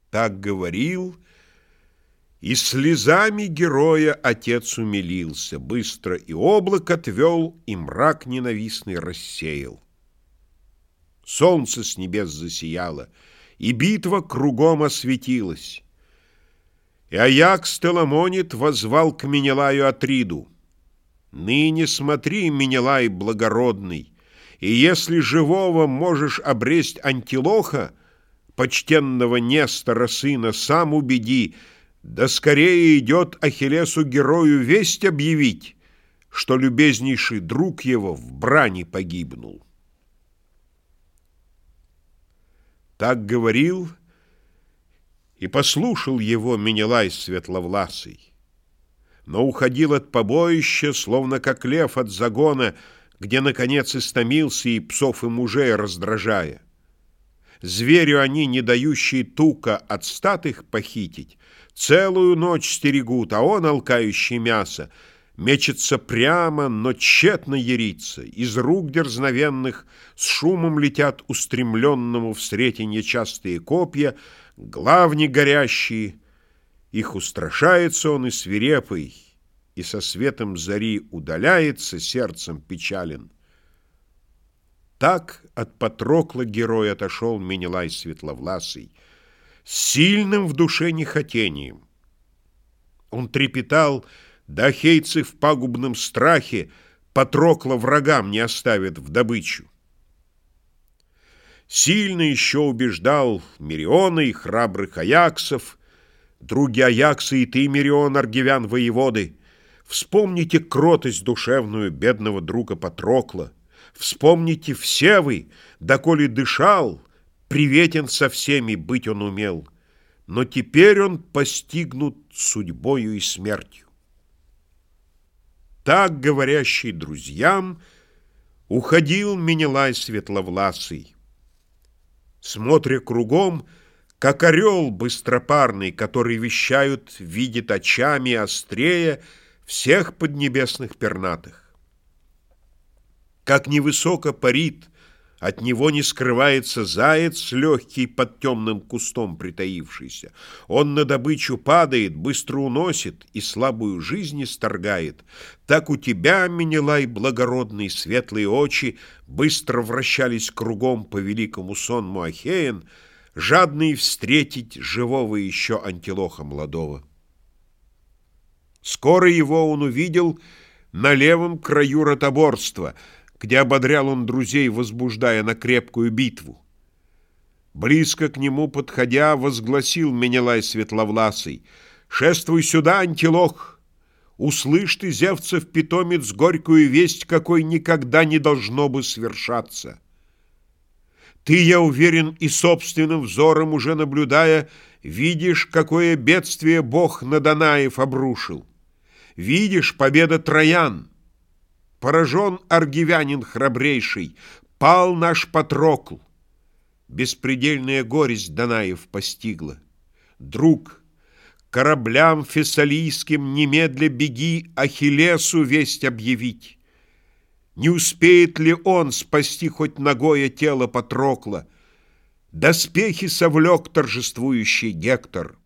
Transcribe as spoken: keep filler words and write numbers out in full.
Так говорил, и слезами героя отец умилился, быстро и облак отвел, и мрак ненавистный рассеял. Солнце с небес засияло, и битва кругом осветилась. И Аякс Теламонит воззвал к Менелаю Атриду: «Ныне смотри, Менелай благородный, и если живого можешь обресть Антилоха, почтенного Нестора сына, сам убеди, да скорее идет Ахиллесу герою весть объявить, что любезнейший друг его в брани погибнул». Так говорил, и послушал его Менелай светловласый, но уходил от побоища, словно как лев от загона, где, наконец, истомился и псов и мужей раздражая. Зверю они, не дающие тука от стад их похитить, целую ночь стерегут, а он, алкающий мясо, мечется прямо, но тщетно ярится. Из рук дерзновенных с шумом летят устремленному в сретенье частые копья, главни горящие. Их устрашается он и свирепый, и со светом зари удаляется, сердцем печален. Так от Патрокла герой отошел Менелай светловласый, с сильным в душе нехотением. Он трепетал, да ахейцы в пагубном страхе Патрокла врагам не оставят в добычу. Сильно еще убеждал Мериона и храбрых Аяксов: други Аяксы, и ты, Мерион, аргивян воеводы, вспомните кротость душевную бедного друга Патрокла, вспомните все вы, доколе дышал, приветен со всеми быть он умел, но теперь он постигнут судьбою и смертью. Так, говорящий друзьям, уходил Менелай светловласый, смотря кругом, как орел быстропарный, который вещают, видит очами острее всех поднебесных пернатых. Как невысоко парит, от него не скрывается заяц легкий под темным кустом притаившийся. Он на добычу падает, быстро уносит и слабую жизнь исторгает. Так у тебя, Менелай благородный, светлые очи быстро вращались кругом по великому сонму Ахеян, жадные встретить живого еще Антилоха молодого. Скоро его он увидел на левом краю ротоборства, где ободрял он друзей, возбуждая на крепкую битву. Близко к нему подходя, возгласил Менелай светловласый: «Шествуй сюда, Антилох! Услышь ты, Зевцев питомец, горькую весть, какой никогда не должно бы свершаться. Ты, я уверен, и собственным взором уже наблюдая, видишь, какое бедствие Бог на Данаев обрушил. Видишь, победа троян. Поражен аргивянин храбрейший, пал наш Патрокл. Беспредельная горесть Данаев постигла. Друг, кораблям фессалийским немедля беги Ахиллесу весть объявить. Не успеет ли он спасти хоть ногое тело Патрокла? Доспехи совлек торжествующий Гектор.